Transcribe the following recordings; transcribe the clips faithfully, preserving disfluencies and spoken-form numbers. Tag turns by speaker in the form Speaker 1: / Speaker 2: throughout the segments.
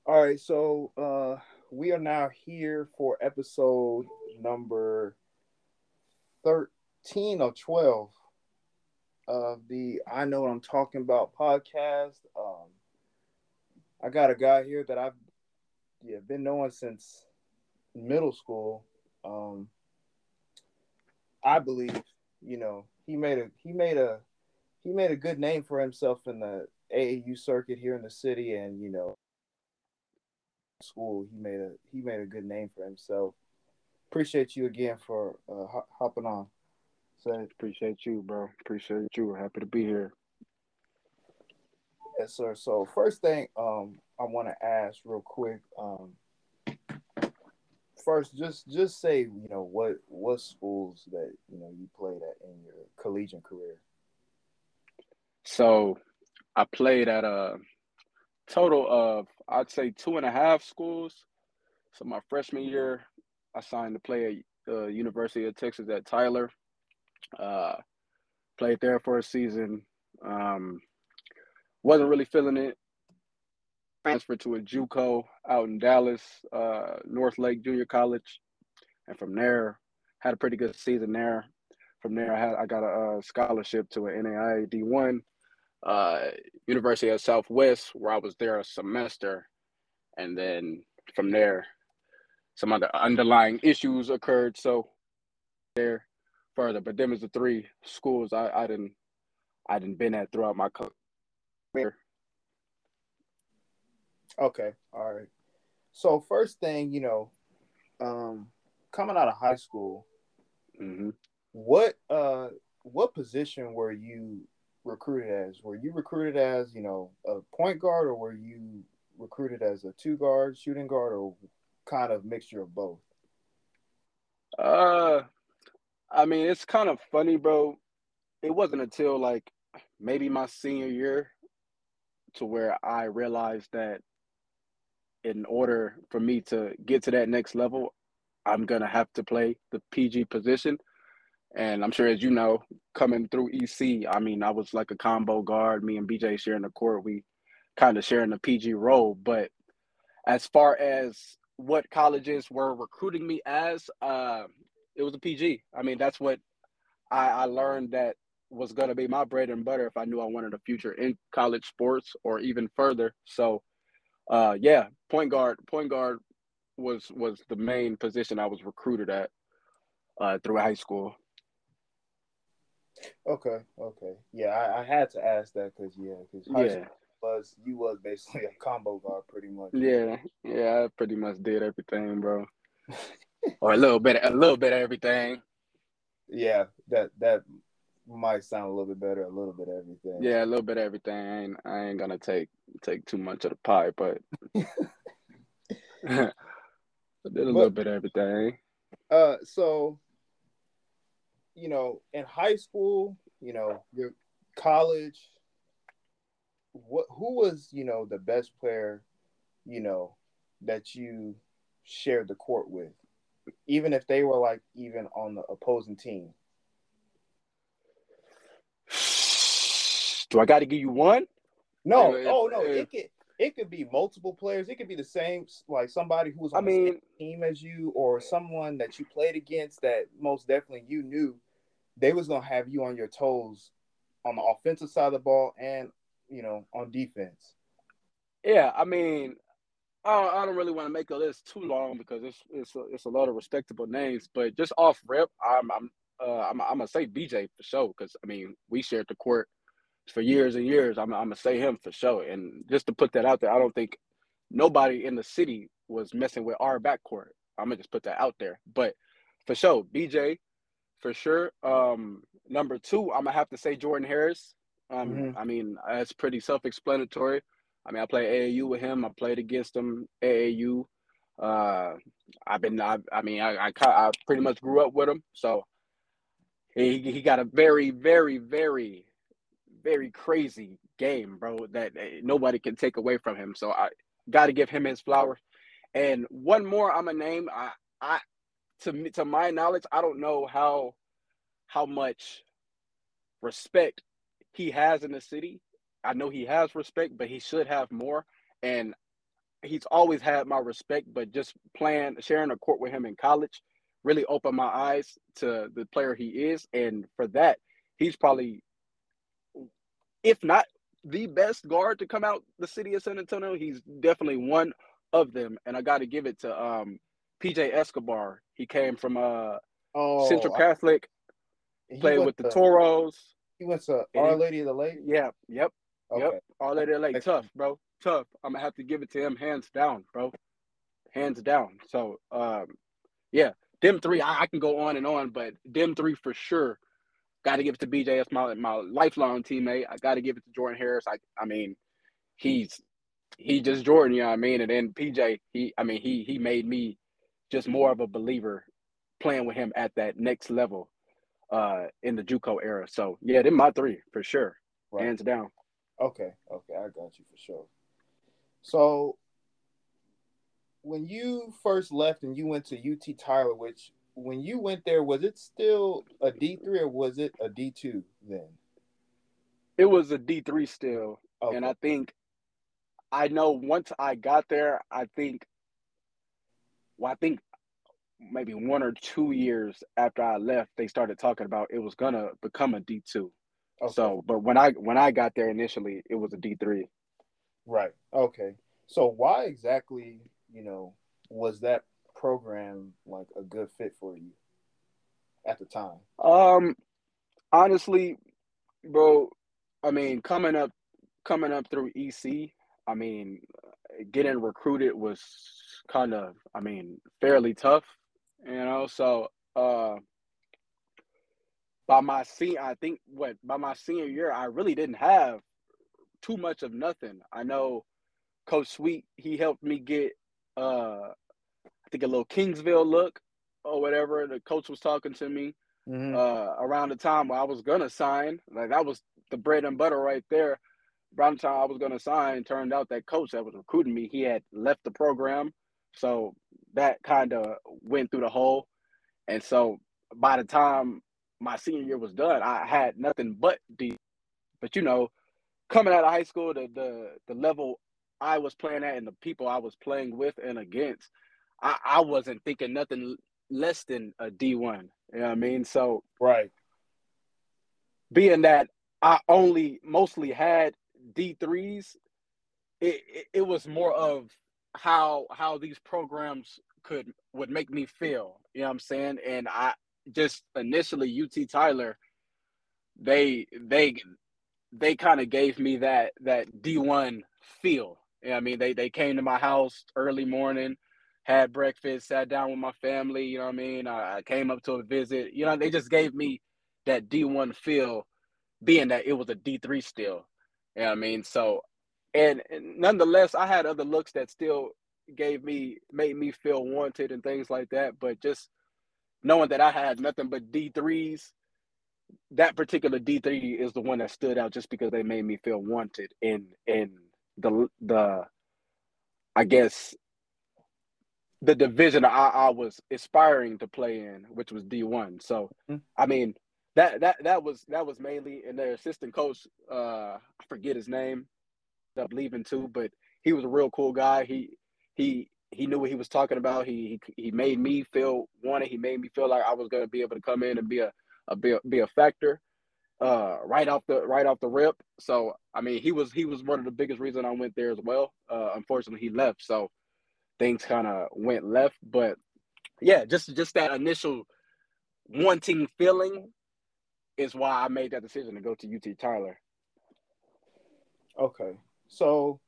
Speaker 1: All right, so uh, we are now here for episode number thirteen or twelve of the I Know What I'm Talking About podcast. Um, I got a guy here that I've yeah, been knowing since middle school. Um, I believe, you know, he made a he made a he made a good name for himself in the A A U circuit here in the city, and you know, school he made a he made a good name for himself. Appreciate you again for uh, ho- hopping on. So
Speaker 2: Appreciate you, bro. Appreciate you. Happy to be here.
Speaker 1: yes, sir. So first thing, um, I want to ask real quick. Um, first, just just say you know what what schools that you know you played at in your collegiate career.
Speaker 2: So I played at a total of, I'd say, two and a half schools. So my freshman year, I signed to play at the University of Texas at Tyler. Uh, Played there for a season. Um, wasn't really feeling it. Transferred to a JUCO out in Dallas, uh, North Lake Junior College, and from there, had a pretty good season there. From there, I had I got a, uh scholarship to an N A I A D one, uh, University of Southwest, where I was there a semester, and then from there, some other underlying issues occurred. So there further, but them is the three schools I I didn't I didn't been at throughout my career.
Speaker 1: Okay, all right. So first thing, you know, um, coming out of high school,
Speaker 2: Hmm.
Speaker 1: what uh what position were you recruited as? Were you recruited as you know a point guard, or were you recruited as a two guard, shooting guard, or kind of mixture of both?
Speaker 2: Uh, I mean, it's kind of funny, bro. It wasn't until like maybe my senior year to where I realized that in order for me to get to that next level, I'm gonna have to play the P G position. And I'm sure, as you know, coming through E C, I mean, I was like a combo guard. Me and B J sharing the court. We kind of sharing the P G role. But as far as what colleges were recruiting me as, uh, it was a P G. I mean, that's what I, I learned that was going to be my bread and butter if I knew I wanted a future in college sports or even further. So, uh, yeah, point guard, point guard was was the main position I was recruited at uh, through high school.
Speaker 1: Okay, okay, yeah, I, I had to ask that because yeah, because high school
Speaker 2: Yeah,
Speaker 1: was you was basically a combo guard pretty much.
Speaker 2: yeah, yeah. I pretty much did everything, bro, or a little bit, a little bit of everything.
Speaker 1: Yeah, that that might sound a little bit better, a little bit of everything.
Speaker 2: Yeah, a little bit of everything. I ain't, I ain't gonna take take too much of the pie, but I did a little
Speaker 1: But
Speaker 2: bit of everything.
Speaker 1: uh, so you know, in high school, you know, your college, what who was you know the best player you know that you shared the court with, even if they were like even on the opposing team?
Speaker 2: Do I got to give you one? If,
Speaker 1: No,
Speaker 2: if,
Speaker 1: oh no,
Speaker 2: if,
Speaker 1: it could it could be multiple players. It could be the same, like somebody who was
Speaker 2: I
Speaker 1: on the same
Speaker 2: mean,
Speaker 1: team as you, or someone that you played against that most definitely you knew they was gonna have you on your toes on the offensive side of the ball and you know on defense.
Speaker 2: yeah, I mean, I don't, I don't really want to make a list too long because it's it's a, it's a lot of respectable names. But just off rip, I'm I'm uh, I'm, I'm gonna say B J for sure because I mean we shared the court for years and years. I'm I'm gonna say him for sure. And just to put that out there, I don't think nobody in the city was messing with our backcourt. I'm gonna just put that out there. But for sure, B J for sure. Um, number two, I'm gonna have to say Jordan Harris. Um,
Speaker 1: Mm-hmm.
Speaker 2: I mean that's pretty self-explanatory. I mean I played A A U with him. I played against him A A U. Uh, I've been I, I mean I, I I pretty much grew up with him, so he he got a very very very very crazy game, bro. That uh, nobody can take away from him. So I got to give him his flowers. And one more, I'm a name. I I to me to my knowledge, I don't know how how much respect he has in the city. I know he has respect, but he should have more. And he's always had my respect, but just playing, sharing a court with him in college really opened my eyes to the player he is. And for that, he's probably, if not the best guard to come out the city of San Antonio, he's definitely one of them. And I got to give it to um, P J Escobar. He came from uh, Central
Speaker 1: Oh, I,
Speaker 2: Catholic,
Speaker 1: he
Speaker 2: played
Speaker 1: went
Speaker 2: with the
Speaker 1: to
Speaker 2: Toros,
Speaker 1: he went to
Speaker 2: and
Speaker 1: Our
Speaker 2: he,
Speaker 1: Lady of the Lake.
Speaker 2: yeah, yep, yep.
Speaker 1: Okay.
Speaker 2: All that like tough, bro, tough. I'm gonna have to give it to him hands down, bro, hands down. So, um, yeah, them three, I, I can go on and on, but them three for sure. Got to give it to B J. That's my my lifelong teammate. I got to give it to Jordan Harris. I I mean, he's he just Jordan, you know what I mean? And then P J, he I mean, he he made me just more of a believer playing with him at that next level uh in the JUCO era. So yeah, they're my three for sure.
Speaker 1: Right.
Speaker 2: Hands down.
Speaker 1: Okay. Okay. I got you for sure. So when you first left and you went to U T Tyler, which when you went there, was it still a D three or was it a D two then?
Speaker 2: It was a D three still. And
Speaker 1: Okay.
Speaker 2: I think I know once I got there, I think well, I think maybe one or two years after I left, they started talking about it was gonna become a D two.
Speaker 1: Okay.
Speaker 2: So, but when I when I got there initially, it was a D three.
Speaker 1: Right. Okay. So why exactly, you know, was that program like a good fit for you at the time?
Speaker 2: Um, honestly, bro, I mean, coming up coming up through E C, I mean, getting recruited was kind of, I mean, fairly tough, you know. So, uh, by my senior, I think what by my senior year, I really didn't have too much of nothing. I know Coach Sweet, he helped me get, uh, I think a little Kingsville look or whatever. The coach was talking to me
Speaker 1: Mm-hmm.
Speaker 2: uh, around the time where I was gonna sign. Like that was the bread and butter right there. Around the time I was gonna sign, turned out that coach that was recruiting me, he had left the program, so that kind of went through the hole. And so by the time my senior year was done, I had nothing but D. But you know, coming out of high school, the the the level I was playing at and the people I was playing with and against, I, I wasn't thinking nothing less than a D one. You know what I mean? So
Speaker 1: Right.
Speaker 2: being that I only mostly had D threes, it, it, it was more of how how these programs could would make me feel. You know what I'm saying? And I just initially U T Tyler, they they they kind of gave me that that D one feel. You know what I mean? They they came to my house early morning, had breakfast, sat down with my family, you know what I mean? I, I came up to a visit. You know, they just gave me that D one feel, being that it was a D three still. You know what I mean? So, and, and nonetheless, I had other looks that still gave me, made me feel wanted and things like that. But just knowing that I had nothing but D threes, that particular D three is the one that stood out just because they made me feel wanted in in the the I guess the division I, I was aspiring to play in, which was D one. So,
Speaker 1: Mhm.
Speaker 2: I mean, that that that was that was mainly, and their assistant coach, uh, I forget his name, up leaving too, but he was a real cool guy. He he he knew what he was talking about. He he, he made me feel wanted. He made me feel like I was going to be able to come in and be a, a be a, be a factor uh right off the right off the rip. So I mean, he was he was one of the biggest reasons I went there as well. Uh, unfortunately, he left, so things kind of went left. But yeah, just just that initial wanting feeling is why I made that decision to go to U T Tyler.
Speaker 1: Okay. So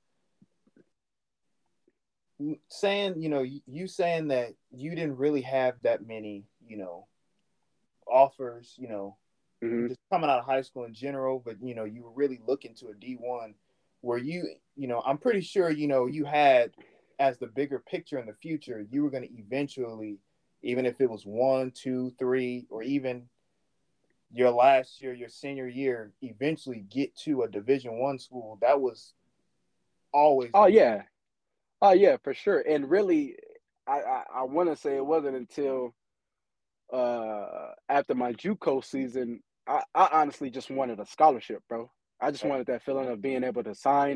Speaker 1: saying, you know, you, you saying that you didn't really have that many, you know, offers, you know,
Speaker 2: Mm-hmm.
Speaker 1: just coming out of high school in general, but you know, you were really looking to a D one where you, you know, I'm pretty sure, you know, you had as the bigger picture in the future, you were going to eventually, even if it was one, two, three, or even your last year, your senior year, eventually get to a Division One school. That was always
Speaker 2: Oh
Speaker 1: going to be.
Speaker 2: yeah, oh yeah, for sure. And really, I I, I want to say it wasn't until uh after my JUCO season, I, I honestly just wanted a scholarship, bro. I just wanted that feeling of being able to sign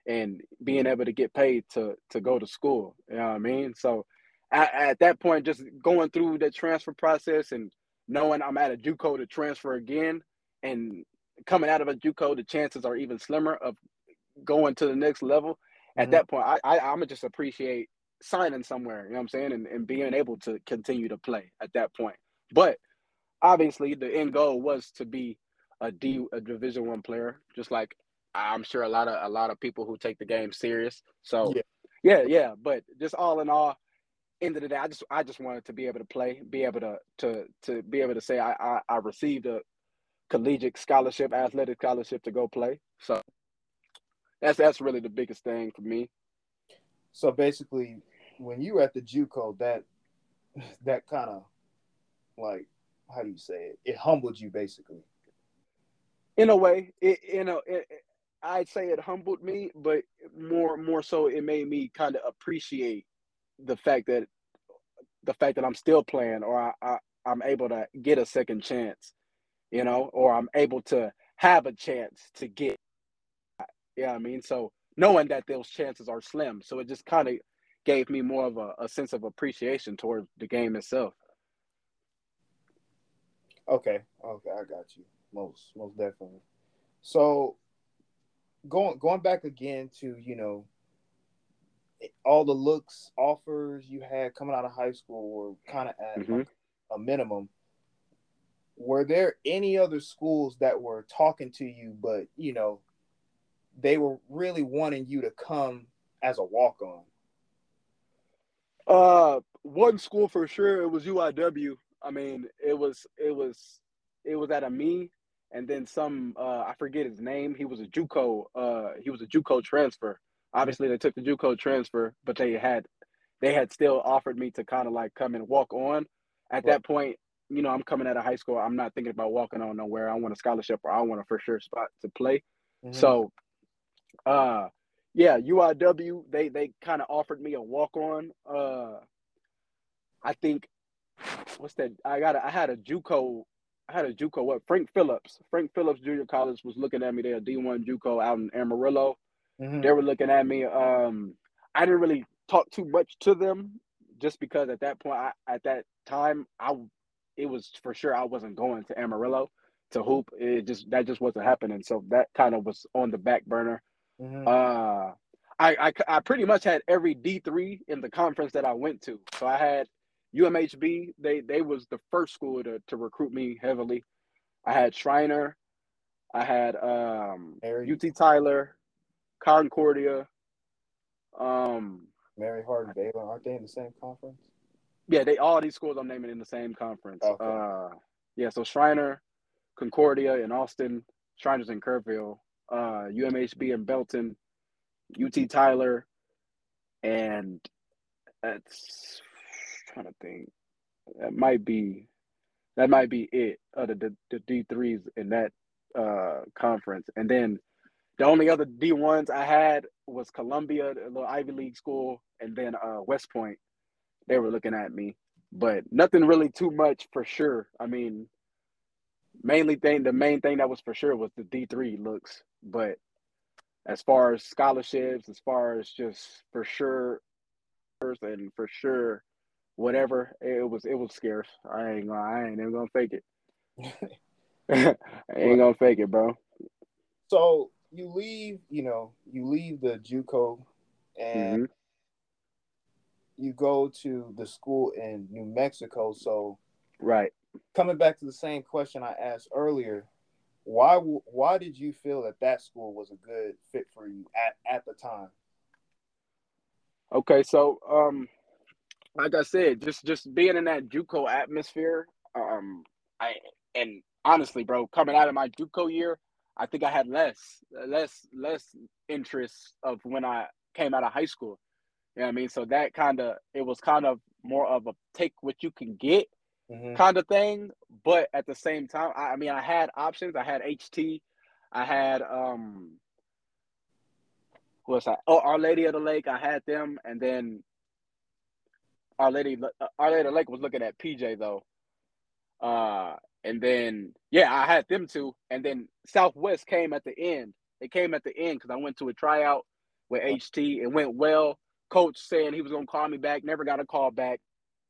Speaker 2: and being able to get paid to to go to school. You know what I mean? So at, at that point, just going through the transfer process and knowing I'm at a JUCO to transfer again, and coming out of a JUCO, the chances are even slimmer of going to the next level. At
Speaker 1: Mm-hmm.
Speaker 2: that point, I, I I'm gonna just appreciate signing somewhere. You know what I'm saying, and, and being able to continue to play at that point. But obviously, the end goal was to be a D a Division One player, just like I'm sure a lot of a lot of people who take the game serious. So
Speaker 1: Yeah.
Speaker 2: yeah, yeah. But just all in all, end of the day, I just I just wanted to be able to play, be able to to to be able to say I I, I received a collegiate scholarship, athletic scholarship to go play. So that's that's really the biggest thing for me.
Speaker 1: So basically, when you were at the JUCO, that that kind of like, how do you say it? It humbled you basically.
Speaker 2: In a way, it you know it, it- I'd say it humbled me, but more more so it made me kind of appreciate the fact that the fact that I'm still playing, or I, I I'm able to get a second chance, you know, or I'm able to have a chance to get. Yeah, I mean, so knowing that those chances are slim, so it just kind of gave me more of a, a sense of appreciation towards the game itself.
Speaker 1: Okay, okay, I got you. Most most definitely. So going going back again to, you know, all the looks offers you had coming out of high school were kind of at
Speaker 2: hmm
Speaker 1: a, a minimum. Were there any other schools that were talking to you, but you know they were really wanting you to come as a walk on?
Speaker 2: Uh, one school for sure, it was U I W. I mean, it was it was it was at a me, and then some uh I forget his name. He was a JUCO. Uh, he was a JUCO transfer. Obviously, they took the JUCO transfer, but they had they had still offered me to kind of like come and walk on. At
Speaker 1: Right.
Speaker 2: that point, you know, I'm coming out of high school. I'm not thinking about walking on nowhere. I want a scholarship or I want a for sure spot to play.
Speaker 1: Mm-hmm.
Speaker 2: So, uh, yeah, U I W, they they kind of offered me a walk on. Uh, I think what's that? I got a, I had a JUCO. I had a JUCO. What? Frank Phillips. Frank Phillips Junior College was looking at me. They're a D one JUCO out in Amarillo.
Speaker 1: Mm-hmm.
Speaker 2: They were looking at me. Um, I didn't really talk too much to them, just because at that point, I, at that time, I it was for sure I wasn't going to Amarillo to hoop. It just that just wasn't happening. So that kind of was on the back burner.
Speaker 1: Mm-hmm.
Speaker 2: Uh, I, I I pretty much had every D three in the conference that I went to. So I had U M H B. They they was the first school to to recruit me heavily. I had Shriner. I had um,
Speaker 1: Mary
Speaker 2: U T Tyler, Concordia. Um,
Speaker 1: Mary Hardin Baylor, aren't they in the same conference?
Speaker 2: yeah, they all these schools I'm naming in the same conference.
Speaker 1: Okay.
Speaker 2: Uh, yeah, so Shriner, Concordia in Austin, Shriners in Kerrville, uh, U M H B in Belton, U T Tyler, and that's trying to think. That might be that might be it. Uh, the the, the D threes in that uh conference, and then the only other D ones I had was Columbia, a little Ivy League school, and then uh West Point. They were looking at me, but nothing really too much for sure. I mean, mainly thing the main thing that was for sure was the D three looks, but as far as scholarships, as far as just for sure and for sure whatever, it was it was scarce. I ain't gonna I ain't even gonna fake it. I ain't
Speaker 1: Right.
Speaker 2: gonna fake it, bro.
Speaker 1: So you leave, you know, you leave the JUCO and
Speaker 2: hmm
Speaker 1: you go to the school in New Mexico. So
Speaker 2: Right.
Speaker 1: coming back to the same question I asked earlier, why why did you feel that that school was a good fit for you at, at the time?
Speaker 2: Okay, so um like I said, just just being in that JUCO atmosphere, um, I and honestly, bro, coming out of my JUCO year, I think I had less less less interest of when I came out of high school. You know what I mean? So that kind of it was kind of more of a take what you can get
Speaker 1: Mm-hmm.
Speaker 2: kind of thing, but at the same time, I, I mean, I had options. I had H T, I had um, who was that? Oh, Our Lady of the Lake. I had them, and then Our Lady, uh, Our Lady of the Lake was looking at P J though. Uh, and then yeah, I had them too. And then Southwest came at the end. They came at the end because I went to a tryout. with H T. It went well. Coach saying he was going to call me back, never got a call back.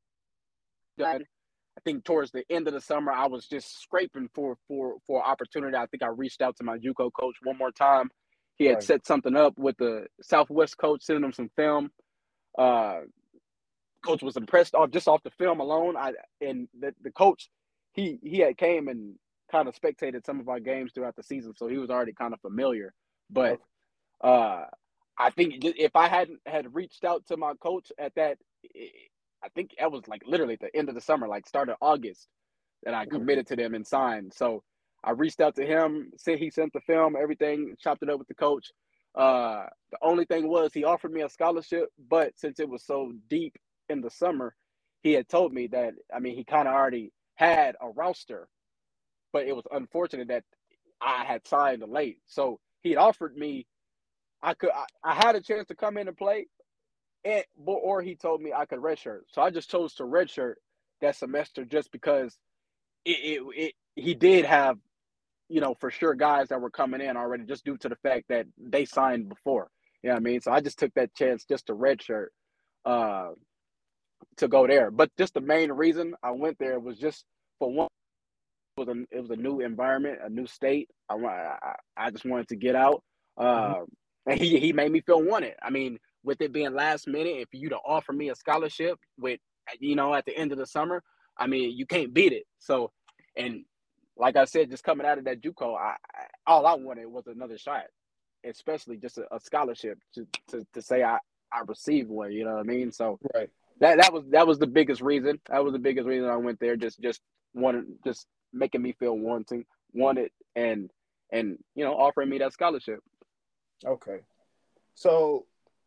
Speaker 2: Done. I think towards the end of the summer, I was just scraping for for for opportunity. I think I reached out to my JUCO coach one more time. He had
Speaker 1: Right.
Speaker 2: set something up with the Southwest coach, sending him some film. Uh, coach was impressed off just off the film alone. I and the, the coach, he he had came and kind of spectated some of our games throughout the season, so he was already kind of familiar. But
Speaker 1: Okay.
Speaker 2: uh, I think if I hadn't had reached out to my coach at that, I think that was like literally at the end of the summer, like started August, that I
Speaker 1: Ooh.
Speaker 2: committed to them and signed. So I reached out to him, said he sent the film, everything, chopped it up with the coach. Uh, the only thing was he offered me a scholarship, but since it was so deep in the summer, he had told me that, I mean, he kind of already had a roster, but it was unfortunate that I had signed late. So he had offered me, I could, I, I had a chance to come in and play, and or he told me I could redshirt. So I just chose to redshirt that semester just because it, it, it he did have, you know, for sure guys that were coming in already just due to the fact that they signed before. You know what I mean? So I just took that chance just to redshirt uh, to go there. But just the main reason I went there was just for one, it was a, it was a new environment, a new state. I, I, I just wanted to get out.
Speaker 1: Mm-hmm.
Speaker 2: Uh, and he, he made me feel wanted. I mean, with it being last minute, if you to offer me a scholarship with, you know, at the end of the summer, I mean, you can't beat it. So, and like I said, just coming out of that JUCO, I, I all I wanted was another shot, especially just a, a scholarship to, to to say I I received one. You know what I mean? So
Speaker 1: Right.
Speaker 2: that that was that was the biggest reason. That was the biggest reason I went there. Just just wanted, just making me feel wanting, wanted, and and you know, offering me that scholarship.
Speaker 1: Okay. So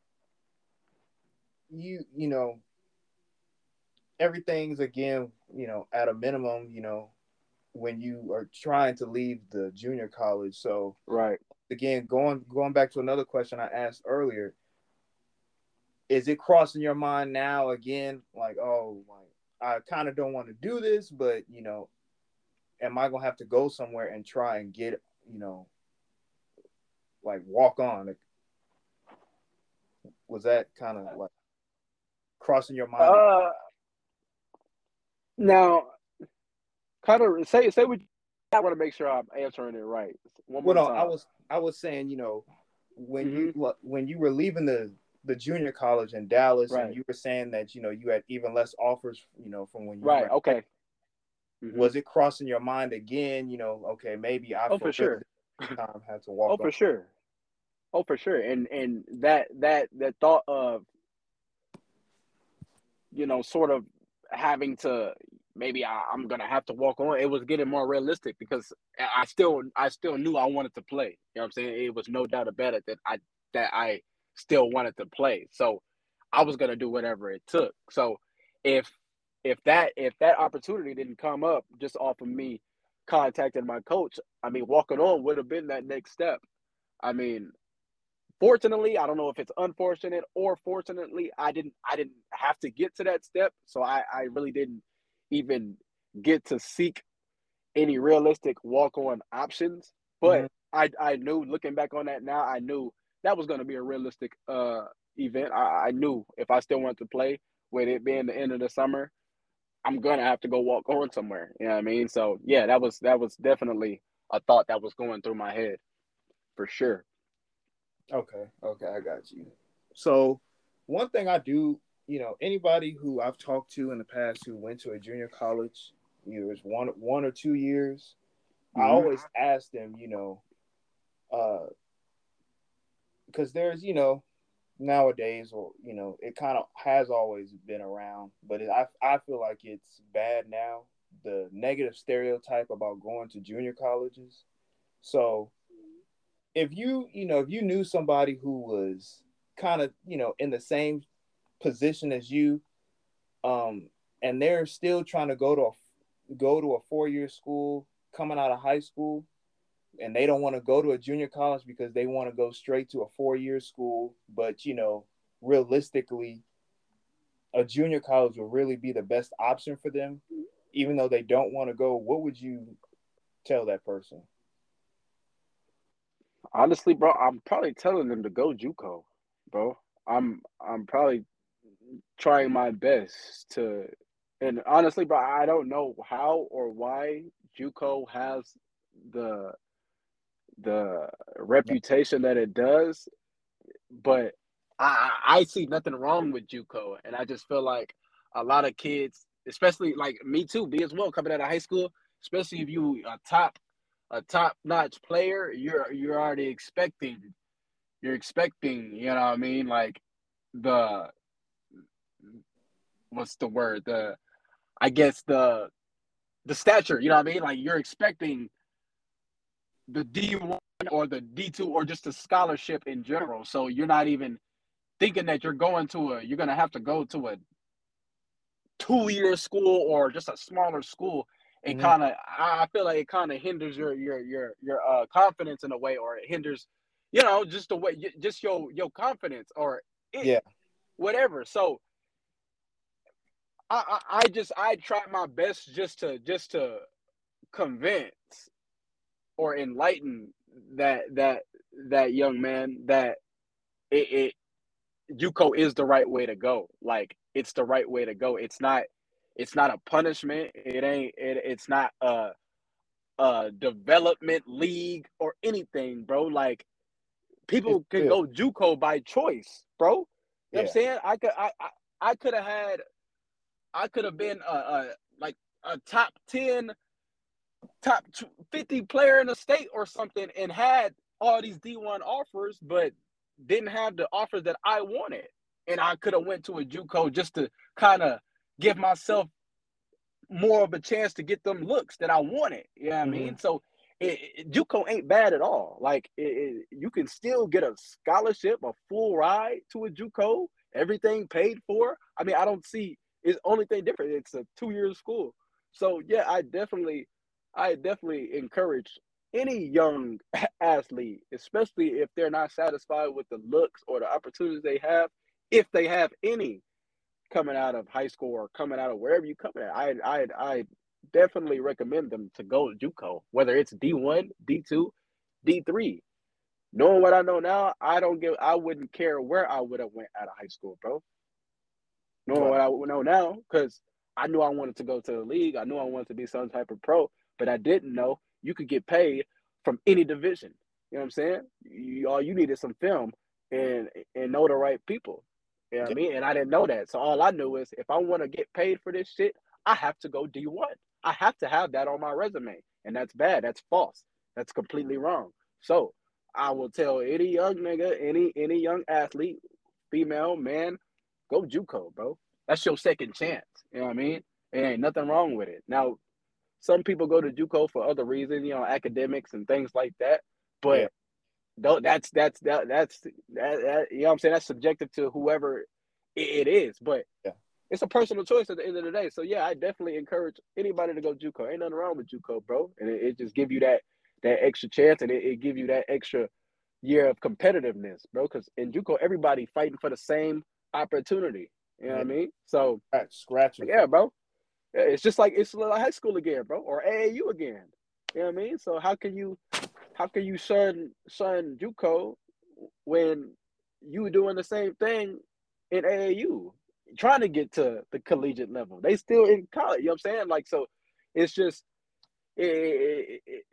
Speaker 1: you you know everything's again you know at a minimum you know when you are trying to leave the junior college. So
Speaker 2: Right.
Speaker 1: again, going going back to another question I asked earlier, is it crossing your mind now again, like, oh, like I kind of don't want to do this, but you know, am I gonna have to go somewhere and try and get, you know, like walk on? Like, was that kind of like crossing your mind again?
Speaker 2: Uh, now, kind of say say what. I want to make sure I'm answering it right. One
Speaker 1: Well,
Speaker 2: more
Speaker 1: no, I
Speaker 2: time.
Speaker 1: was I was saying, you know, when you
Speaker 2: Mm-hmm.
Speaker 1: when you were leaving the the junior college in Dallas, and
Speaker 2: Right.
Speaker 1: you were saying that you know you had even less offers, you know, from when you
Speaker 2: Right.
Speaker 1: were in,
Speaker 2: Okay. Mm-hmm.
Speaker 1: was it crossing your mind again? You know, okay, maybe I
Speaker 2: Oh, for
Speaker 1: fulfilled
Speaker 2: sure.
Speaker 1: it this time, had to
Speaker 2: Oh,
Speaker 1: walk on.
Speaker 2: for sure. Oh, for sure. And and that that that thought of, you know, sort of having to, maybe I, I'm gonna have to walk on. It was getting more realistic because I still I still knew I wanted to play. You know what I'm saying? It was no doubt about it that I that I still wanted to play. So I was gonna do whatever it took. So if if that if that opportunity didn't come up just off of me contacting my coach, I mean, walking on would have been that next step. I mean, fortunately, I don't know if it's unfortunate or fortunately, I didn't I didn't have to get to that step. So I, I really didn't even get to seek any realistic walk on options.
Speaker 1: Mm-hmm.
Speaker 2: But I I knew, looking back on that now, I knew that was gonna be a realistic uh event. I, I knew if I still wanted to play, with it being the end of the summer, I'm gonna have to go walk on somewhere. You know what I mean? So yeah, that was that was definitely a thought that was going through my head for sure.
Speaker 1: Okay, okay, I got you. So one thing I do, you know, anybody who I've talked to in the past who went to a junior college, either it's one one or two years, I
Speaker 2: Mm-hmm.
Speaker 1: always ask them, you know, uh, because there's, you know, nowadays, or you know, it kind of has always been around, but it, I I feel like it's bad now. The negative stereotype about going to junior colleges. So if you you know if you knew somebody who was kind of you know in the same position as you, um, and they're still trying to go to a go to a four year school coming out of high school, and they don't want to go to a junior college because they want to go straight to a four year school, but you know realistically a junior college will really be the best option for them, even though they don't want to go. What would you tell that person?
Speaker 2: Honestly, bro, I'm probably telling them to go JUCO. bro. I'm I'm probably trying my best to, and honestly, bro, I don't know how or why JUCO has the the
Speaker 1: Yeah.
Speaker 2: reputation that it does, but I I see nothing wrong with JUCO, and I just feel like a lot of kids, especially like me too, me as well, coming out of high school, especially if you a top a top notch player, you're you're already expecting you're expecting, you know what I mean, like the what's the word the I guess the the stature, you know what I mean, like you're expecting the D one or the D two or just a scholarship in general, so you're not even thinking that you're going to a you're gonna have to go to a two year school or just a smaller school. It
Speaker 1: Mm-hmm.
Speaker 2: kind of I feel like it kind of hinders your your your your uh, confidence in a way, or it hinders, you know, just the way just your your confidence or it
Speaker 1: Yeah.
Speaker 2: whatever. So I, I I just I try my best just to just to convince or enlighten that that that young man that it, it JUCO is the right way to go. Like it's the right way to go. It's not it's not a punishment. It ain't it, it's not a a development league or anything, bro. Like
Speaker 1: It's
Speaker 2: people can
Speaker 1: good.
Speaker 2: go JUCO by choice, bro. You know what I'm
Speaker 1: Yeah.
Speaker 2: saying? I could I I, I could have had I could have been a, a like a top ten, top fifty player in the state or something and had all these D one offers, but didn't have the offers that I wanted. And I could have went to a JUCO just to kind of give myself more of a chance to get them looks that I wanted. You know what I
Speaker 1: Mm-hmm.
Speaker 2: mean? So it, it, JUCO ain't bad at all. Like it, it, you can still get a scholarship, a full ride to a JUCO, everything paid for. I mean, I don't see it's only thing different. It's a two year school. So yeah, I definitely, I definitely encourage any young athlete, especially if they're not satisfied with the looks or the opportunities they have, if they have any coming out of high school or coming out of wherever you coming at, I I I definitely recommend them to go to JUCO, whether it's D one, D two, D three. Knowing what I know now, I don't give I wouldn't care where I would have went out of high school, bro. Knowing
Speaker 1: Right.
Speaker 2: what I know now, because I knew I wanted to go to the league, I knew I wanted to be some type of pro, but I didn't know you could get paid from any division. You know what I'm saying? You, all you need is some film and and know the right people. You know what
Speaker 1: Yeah.
Speaker 2: I mean? And I didn't know that. So all I knew is if I want to get paid for this shit, I have to go D one. I have to have that on my resume. And that's bad. That's false. That's completely wrong. So I will tell any young nigga, any any young athlete, female, man, go JUCO, bro. That's your second chance. You know what I mean? There ain't nothing wrong with it. Now, some people go to JUCO for other reasons, you know, academics and things like that.
Speaker 1: Yeah.
Speaker 2: But don't that's that's that that's that, that you know what I'm saying? That's subjective to whoever it, it is. But
Speaker 1: Yeah.
Speaker 2: it's a personal choice at the end of the day. So yeah, I definitely encourage anybody to go JUCO. Ain't nothing wrong with JUCO, bro. And it, it just give you that that extra chance, and it, it give you that extra year of competitiveness, bro. Because in JUCO, everybody fighting for the same opportunity. You know what
Speaker 1: Yeah.
Speaker 2: I mean? So
Speaker 1: Scratch, scratching for.
Speaker 2: yeah, bro. Yeah, it's just like it's like high school again, bro, or A A U again. You know what I mean? So how can you how can you shun shun JUCO when you doing the same thing in A A U, trying to get to the collegiate level? They still in college. You know what I'm saying? Like so, it's just it, it, it,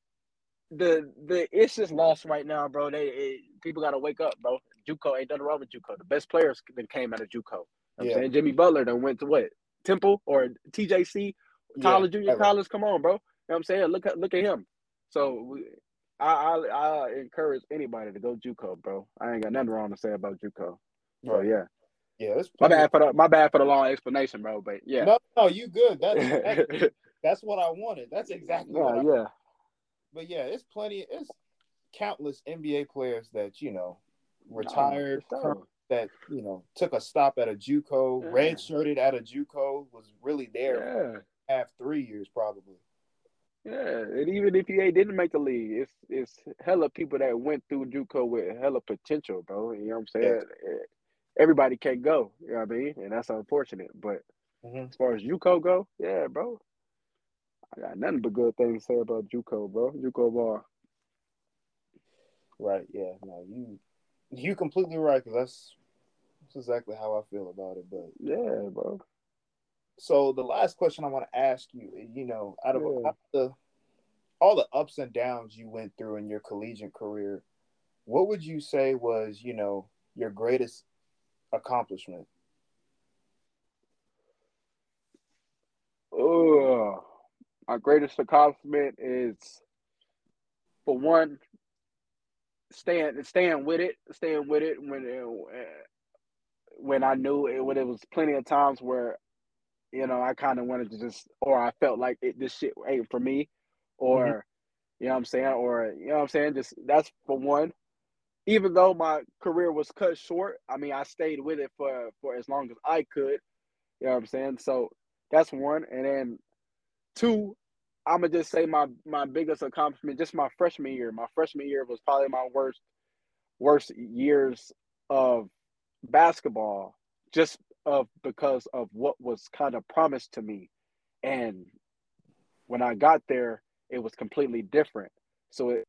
Speaker 2: the the it's just lost right now, bro. They it, people got to wake up, bro. JUCO ain't nothing wrong with JUCO. The best players that came out of JUCO. You know what I'm
Speaker 1: Yeah.
Speaker 2: saying Jimmy Butler then went to what Temple or T J C,
Speaker 1: Yeah.
Speaker 2: Tyler Junior
Speaker 1: Ever.
Speaker 2: College. Come on, bro. You know what I'm saying? Look at look at him. So we, I, I I encourage anybody to go JUCO, bro. I ain't got nothing wrong to say about JUCO. So
Speaker 1: Right.
Speaker 2: yeah,
Speaker 1: Yeah. There's
Speaker 2: my
Speaker 1: plenty of.
Speaker 2: bad for the my bad for the long explanation, bro. But yeah,
Speaker 1: No, no, you good. That's that's that's what I wanted. That's exactly what
Speaker 2: yeah,
Speaker 1: I.
Speaker 2: yeah,
Speaker 1: But yeah, it's plenty. It's countless N B A players that you know
Speaker 2: no,
Speaker 1: retired,
Speaker 2: for
Speaker 1: current
Speaker 2: sure.
Speaker 1: that you know took a stop at a JUCO,
Speaker 2: Yeah,
Speaker 1: redshirted at a JUCO, was really there for
Speaker 2: yeah.
Speaker 1: half three years probably.
Speaker 2: Yeah, and even if he didn't make the league, it's it's hella people that went through JUCO with hella potential, bro. You know what I'm
Speaker 1: Yeah.
Speaker 2: saying? Eh, Everybody can't go, you know what I mean? And that's unfortunate. But
Speaker 1: Hmm.
Speaker 2: as far as JUCO go, yeah, bro. I got nothing but good things to say about JUCO, bro. JUCO ball.
Speaker 1: Right. Yeah. No, you You completely right, because that's, that's exactly how I feel about it. But
Speaker 2: Yeah, bro.
Speaker 1: so the last question I want to ask you, you know, out of
Speaker 2: Yeah.
Speaker 1: all the all the ups and downs you went through in your collegiate career, what would you say was, you know, your greatest accomplishment?
Speaker 2: Oh, my greatest accomplishment is, for one, staying staying with it, staying with it when it, when I knew it. When it was plenty of times where, you know, I kind of wanted to just, or I felt like it, this shit ain't for me,
Speaker 1: Hmm.
Speaker 2: or you know what I'm saying, or you know what I'm saying. Just that's for one. Even though my career was cut short, I mean, I stayed with it for for as long as I could. You know what I'm saying? So that's one, and then two, I'm gonna just say my my biggest accomplishment, just my freshman year. My freshman year was probably my worst worst years of basketball, just of because of what was kind of promised to me, and when I got there, it was completely different. So it,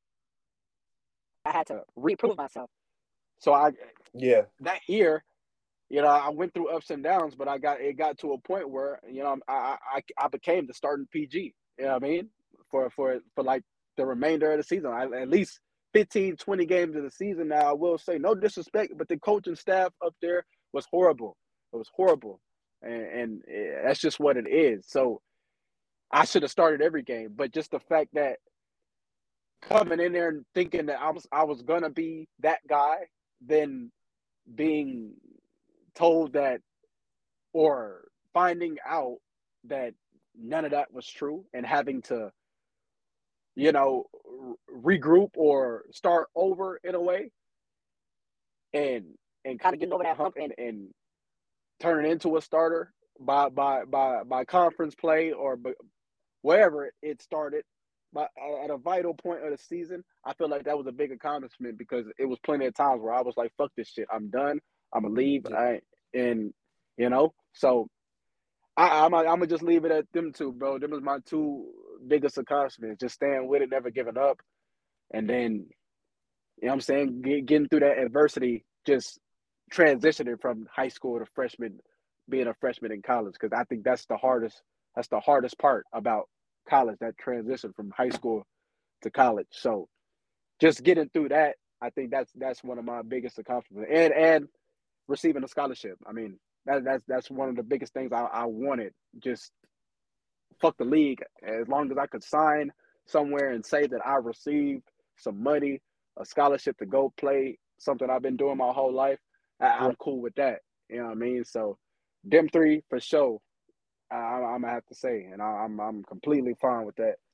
Speaker 2: I had to reprove myself. So I
Speaker 1: Yeah.
Speaker 2: that year, you know, I went through ups and downs, but I got it got to a point where, you know, I I I became the starting P G. You know what I mean? For for for like the remainder of the season, I, at least fifteen, twenty games of the season. Now I will say, no disrespect, but the coaching staff up there was horrible. It was horrible, and, and eh, that's just what it is. So I should have started every game, but just the fact that coming in there and thinking that I was I was gonna be that guy, then being told that, or finding out that none of that was true, and having to, you know, regroup or start over in a way, and and kind of getting over that hump, and, and turning into a starter by by by by conference play, or wherever it started. But at a vital point of the season, I feel like that was a big accomplishment, because it was plenty of times where I was like, "Fuck this shit, I'm done. I'm gonna leave."
Speaker 1: Yeah.
Speaker 2: I and you know, so I, I'm I'm gonna just leave it at them two, bro. Them was my two biggest accomplishments. Just staying with it, never giving up, and then, you know what I'm saying, get, getting through that adversity, just transitioning from high school to freshman, being a freshman in college, because I think that's the hardest. That's the hardest part about college, that transition from high school to college. So just getting through that, I think that's that's one of my biggest accomplishments, and and receiving a scholarship. I mean, that, that's that's one of the biggest things I, I wanted. Just fuck the league, as long as I could sign somewhere and say that I received some money, a scholarship to go play something I've been doing my whole life. I, I'm
Speaker 1: Right.
Speaker 2: cool with that. You know what I mean? So them three for sure. I, I'm gonna have to say, and I, I'm I'm completely fine with that.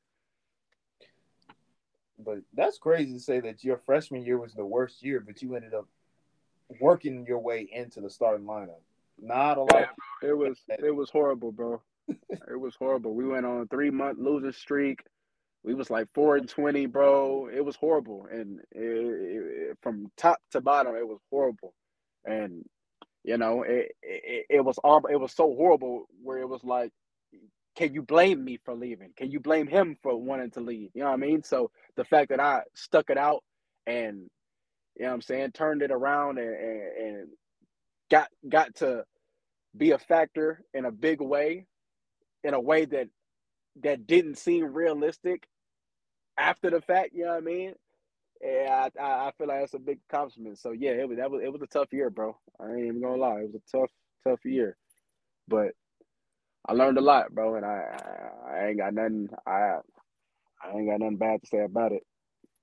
Speaker 1: But that's crazy to say that your freshman year was the worst year, but you ended up working your way into the starting lineup. Not a lot
Speaker 2: Yeah,
Speaker 1: of people
Speaker 2: bro. It
Speaker 1: get
Speaker 2: was
Speaker 1: that.
Speaker 2: it was horrible, bro. It was horrible. We went on a three month losing streak. We was like four and twenty, bro. It was horrible, and it, it, from top to bottom, it was horrible. And you know, it, it it was all it was so horrible where it was like, can you blame me for leaving? Can you blame him for wanting to leave? You know what I mean? So the fact that I stuck it out, and you know what I'm saying, turned it around, and, and, and got got to be a factor in a big way, in a way that that didn't seem realistic after the fact. You know what I mean? Yeah, I, I I feel like that's a big accomplishment. So yeah, it was that was it was a tough year, bro. I ain't even gonna lie, it was a tough tough year, but I learned a lot, bro, and I I, I ain't got nothing I I ain't got nothing bad to say about it.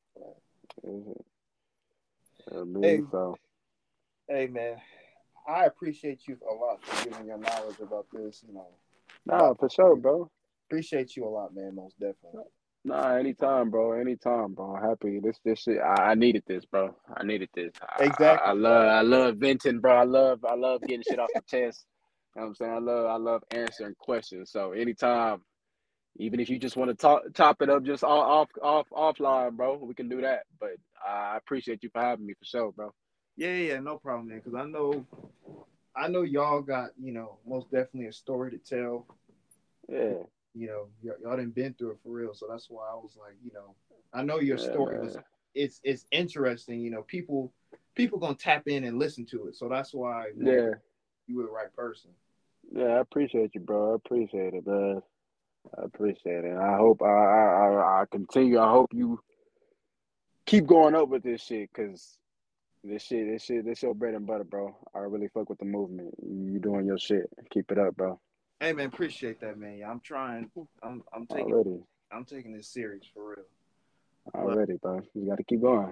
Speaker 2: I mean,
Speaker 1: Hey,
Speaker 2: so
Speaker 1: hey, man, I appreciate you a lot for giving your knowledge about this. You know,
Speaker 2: nah,
Speaker 1: about
Speaker 2: for sure, bro.
Speaker 1: appreciate you a lot, man. Most definitely.
Speaker 2: Nah, anytime, bro. Anytime, bro. Happy. This this shit. I, I needed this, bro. I needed this. I, I, I
Speaker 1: Exactly, bro.
Speaker 2: love I love venting, bro. I love I love getting shit off the chest. You know what I'm saying? I love I love answering questions. So anytime, even if you just want to talk chop it up just off off off offline, bro, we can do that. But I appreciate you for having me for sure, bro.
Speaker 1: Yeah, yeah, yeah, no problem, man. Because I know, I know y'all got, you know, most definitely a story to tell.
Speaker 2: Yeah,
Speaker 1: You know, y- y'all didn't been through it for real, so that's why I was like, you know, I know your
Speaker 2: yeah,
Speaker 1: story was,
Speaker 2: man.
Speaker 1: it's it's interesting. You know, people people gonna tap in and listen to it. So that's why, you know,
Speaker 2: Yeah,
Speaker 1: you were the right person.
Speaker 2: yeah. I appreciate you, bro. I appreciate it, man. I appreciate it. I hope I I I, I continue. I hope you keep going up with this shit, cause this shit, this shit, this your bread and butter, bro. I really fuck with the movement. You doing your shit. Keep it up, bro.
Speaker 1: Hey man, appreciate that, man. Yeah, I'm trying. I'm I'm taking
Speaker 2: Already,
Speaker 1: I'm taking this serious for real. But
Speaker 2: already, bro. You got to keep going.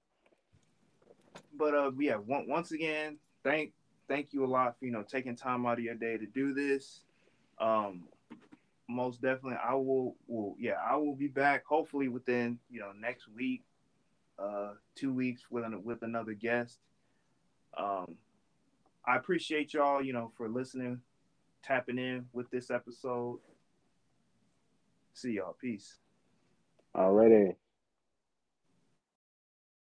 Speaker 1: but uh yeah, one, once again, thank thank you a lot for you know taking time out of your day to do this. Um, most definitely, I will will yeah I will be back hopefully within you know next week, uh, two weeks with an, with another guest. Um, I appreciate y'all you know for listening, tapping in with this episode. See y'all. Peace.
Speaker 2: Already.